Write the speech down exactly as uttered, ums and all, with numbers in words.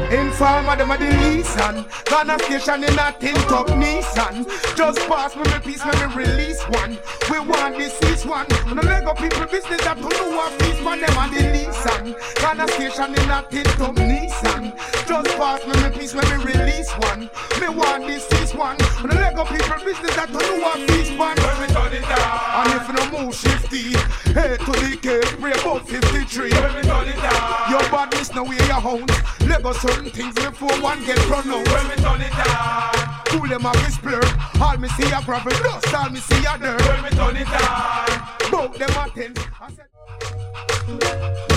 Informer them a the leason. Ghana station in a tin top Nissan. Just pass me my piece, me me release one. We want this is one. On the Lego people business that don't know what piece man them a the leason. Ghana station in a tin top Nissan. Just pass me my piece, me me release one. Me want this is one. On the Lego people business that don't know what piece man. When we turn it down. And if you don't move shifty, head to the cave, pray about fifty-three. When we turn it down. Your badness now wear your hounds. Lego certain things before one get pronounced. When we turn it down. Cool them a whisper. All me see a gravel dust, all me see a dirt. When we turn it down. Both them a tense. I said